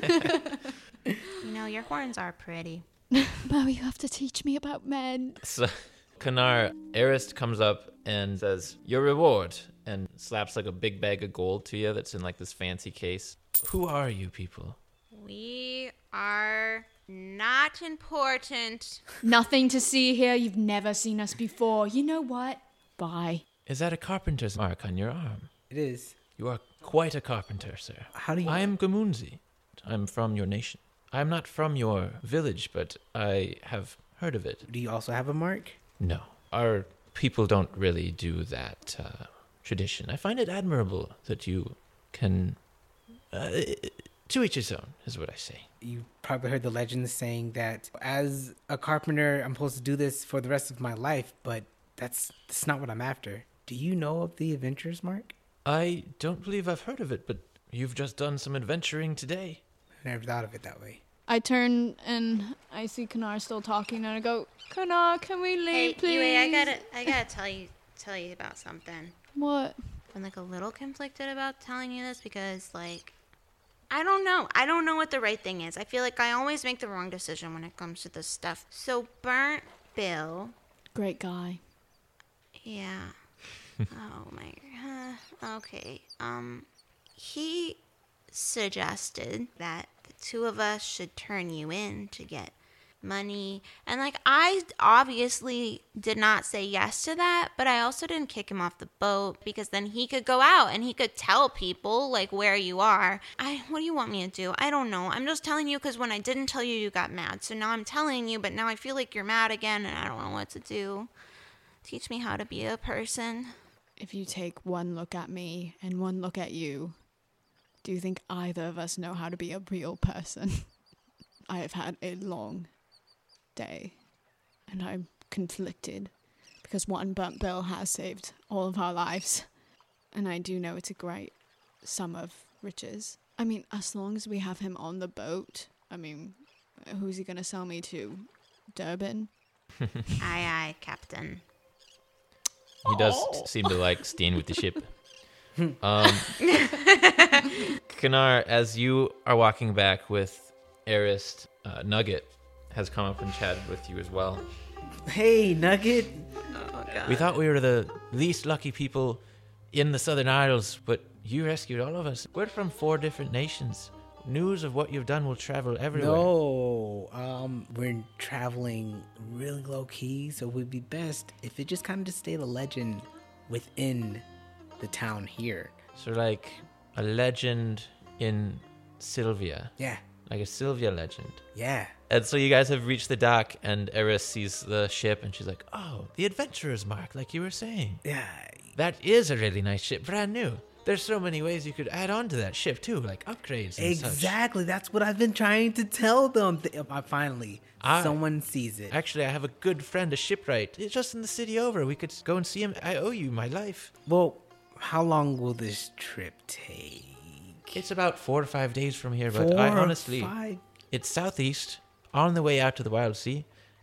You know, your horns are pretty. Mo, you have to teach me about men. So, Kanar, Arist comes up and says, your reward, and slaps like a big bag of gold to you that's in like this fancy case. Who are you people? We are not important. Nothing to see here. You've never seen us before. You know what? Bye. Is that a carpenter's mark on your arm? It is. You are quite a carpenter, sir. How do you... I am Gamunzi. I'm from your nation. I am not from your village, but I have heard of it. Do you also have a mark? No. Our people don't really do that tradition. I find it admirable that you can... to each his own, is what I say. You probably heard the legend saying that as a carpenter, I'm supposed to do this for the rest of my life, but that's not what I'm after. Do you know of the adventurer's mark? I don't believe I've heard of it, but you've just done some adventuring today. I never thought of it that way. I turn and I see Kanar still talking, and I go, Kanar, can we leave, please? Yue, I gotta tell you about something. What? I'm like a little conflicted about telling you this because like I don't know. I don't know what the right thing is. I feel like I always make the wrong decision when it comes to this stuff. So Burnt Bill. Great guy. Yeah. Oh my. Okay. He suggested that the 2 of us should turn you in to get money. And like I obviously did not say yes to that, but I also didn't kick him off the boat because then he could go out and he could tell people like where you are. What do you want me to do? I don't know. I'm just telling you because when I didn't tell you, you got mad. So now I'm telling you, but now I feel like you're mad again and I don't know what to do. Teach me how to be a person. If you take one look at me and one look at you, do you think either of us know how to be a real person? I have had a long day, and I'm conflicted because one Burnt Bill has saved all of our lives, and I do know it's a great sum of riches. I mean, as long as we have him on the boat, I mean, who's he gonna sell me to? Durban? Aye, Captain. He does seem to like staying with the ship. Kanar, as you are walking back with Arist, Nugget has come up and chatted with you as well. Hey, Nugget. Oh, God. We thought we were the least lucky people in the Southern Isles, but you rescued all of us. We're from 4 different nations. News of what you've done will travel everywhere. No, we're traveling really low key, so it would be best if it just kind of just stayed a legend within the town here. So like a legend in Sylvia. Yeah. Like a Sylvia legend. Yeah. And so you guys have reached the dock, and Eris sees the ship, and she's like, oh, the Adventurer's Mark, like you were saying. Yeah. That is a really nice ship, brand new. There's so many ways you could add on to that ship, too, like upgrades and Exactly. Such. That's what I've been trying to tell them. Finally, someone sees it. Actually, I have a good friend, a shipwright. It's just in the city over. We could go and see him. I owe you my life. Well, how long will this trip take? It's about 4 to 5 days from here, but I honestly... 5? It's southeast, on the way out to the Wild Sea,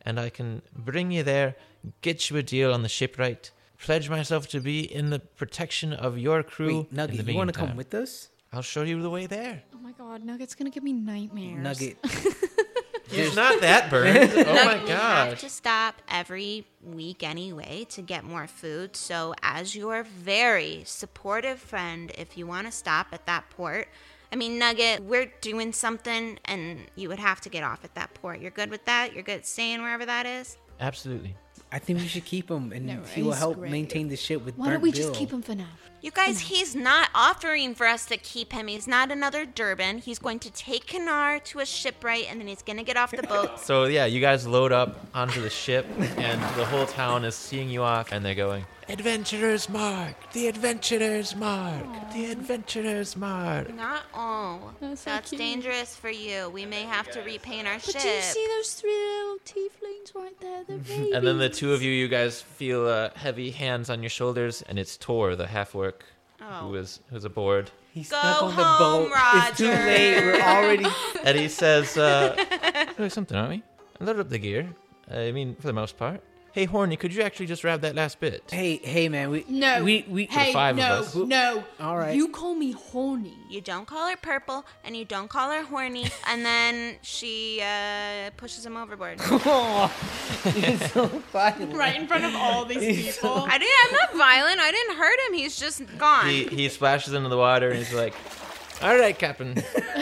and I can bring you there, get you a deal on the shipwright, pledge myself to be in the protection of your crew. Wait, Nugget, you want to come with us? I'll show you the way there. Oh my god, Nugget's gonna give me nightmares. Nugget. He's not that burned. Oh my You gosh. have to stop every week anyway to get more food. So, as your very supportive friend, if you want to stop at that port, I mean, Nugget, we're doing something and you would have to get off at that port. You're good with that? You're good staying wherever that is? Absolutely. I think we should keep him, and No, he will he's help great. maintain the ship with Why Burnt don't we Bill. just keep him for now? You guys, he's not offering for us to keep him. He's not another Durbin. He's going to take Kanar to a shipwright, and then he's going to get off the boat. So yeah, you guys load up onto the ship, and the whole town is seeing you off, and they're going, "Adventurer's Mark! The Adventurer's Mark! The Adventurer's Mark!" Not all. That's so That's cute. dangerous for you. We may have to repaint our But ship. do you see those 3 little tieflings right there? They're babies. And then the two of you guys feel heavy hands on your shoulders, and it's Tor, the half-orc, who's aboard. He's Go stuck on the home, boat. It's too Roger. late. We're already. And he says, "Doing something, aren't we? I loaded up the gear. I mean, for the most part. Hey, Horny, could you actually just grab that last bit?" Hey, man. We Hey, five of no, us. no. All right. You call me horny. You don't call her purple, and you don't call her horny, and then she pushes him overboard. Oh, you're so violent. Right in front of all these people. I'm not violent. I didn't hurt him. He's just gone. He splashes into the water, and he's like, "All right, Captain."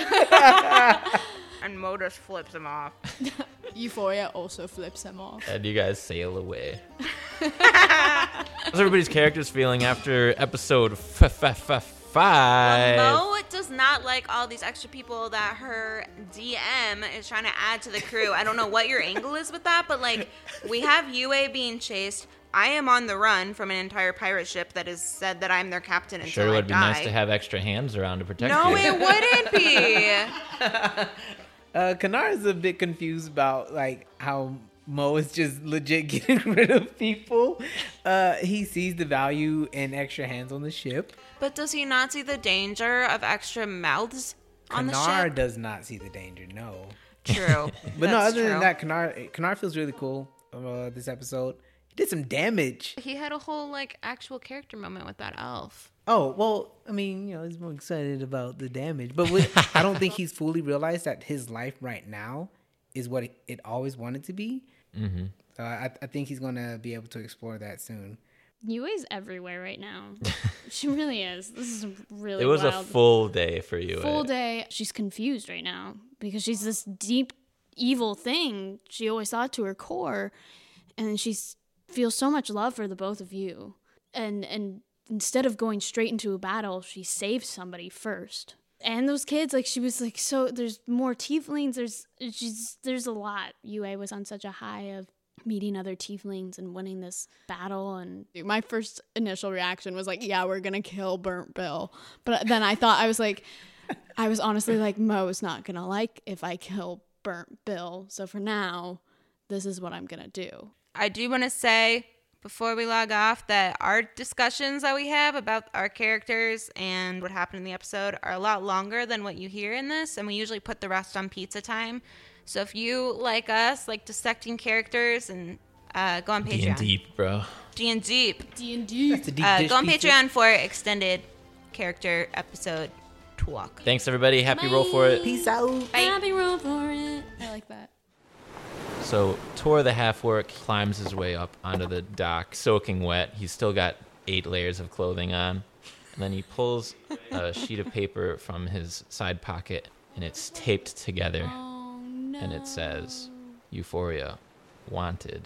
And Modus flips him off. Euphoria also flips him off. And you guys sail away. How's everybody's characters feeling after episode 5? Mo does not like all these extra people that her DM is trying to add to the crew. I don't know what your angle is with that, but like we have Yue being chased. I am on the run from an entire pirate ship that has said that I'm their captain until Sure I would be die. nice to have extra hands around to protect No, you. it wouldn't be. Kanar is a bit confused about like how Mo is just legit getting rid of people. He sees the value in extra hands on the ship. But does he not see the danger of extra mouths on the Kanar ship? does not see the danger, no. True. But no, That's other than true. that, Kanar feels really cool this episode. He did some damage. He had a whole like actual character moment with that elf. Oh, well, I mean, he's more excited about the damage. But I don't think he's fully realized that his life right now is what it always wanted to be. Mm-hmm. So I think he's going to be able to explore that soon. Yue's everywhere right now. She really is. This is really It was wild. a full day for you. Full day. She's confused right now because she's this deep evil thing she always thought to her core, and she feels so much love for the both of you. And instead of going straight into a battle, she saved somebody first. And those kids, like, she was like, so there's more tieflings. There's a lot. Yue was on such a high of meeting other tieflings and winning this battle. And my first initial reaction was like, yeah, we're going to kill Burnt Bill. But then I was honestly like, Mo's not going to like if I kill Burnt Bill. So for now, this is what I'm going to do. I do want to say before we log off that our discussions that we have about our characters and what happened in the episode are a lot longer than what you hear in this, and we usually put the rest on pizza time. So if you like us, like dissecting characters, and go on Patreon. D&D, bro. D&D. That's a deep dish Go on pizza. Patreon for extended character episode talk. Thanks, everybody. Happy roll for it. Peace out. Happy roll for it. I like that. So Tor the half-orc climbs his way up onto the dock, soaking wet. He's still got 8 layers of clothing on. And then he pulls a sheet of paper from his side pocket, and it's taped together. Oh, no. And it says, Euphoria, wanted.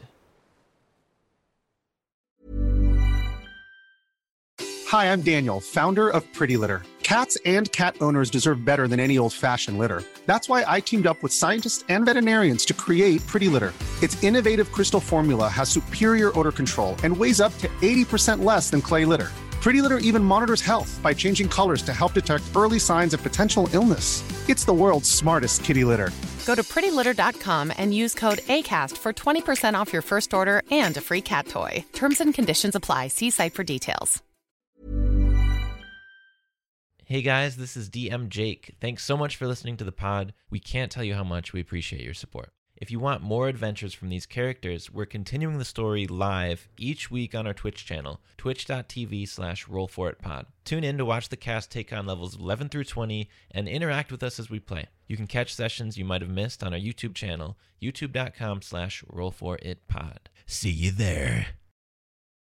Hi, I'm Daniel, founder of Pretty Litter. Cats and cat owners deserve better than any old-fashioned litter. That's why I teamed up with scientists and veterinarians to create Pretty Litter. Its innovative crystal formula has superior odor control and weighs up to 80% less than clay litter. Pretty Litter even monitors health by changing colors to help detect early signs of potential illness. It's the world's smartest kitty litter. Go to prettylitter.com and use code ACAST for 20% off your first order and a free cat toy. Terms and conditions apply. See site for details. Hey guys, this is DM Jake. Thanks so much for listening to the pod. We can't tell you how much we appreciate your support. If you want more adventures from these characters, we're continuing the story live each week on our Twitch channel, twitch.tv/rollforitpod. Tune in to watch the cast take on levels 11 through 20 and interact with us as we play. You can catch sessions you might have missed on our YouTube channel, youtube.com/rollforitpod. See you there.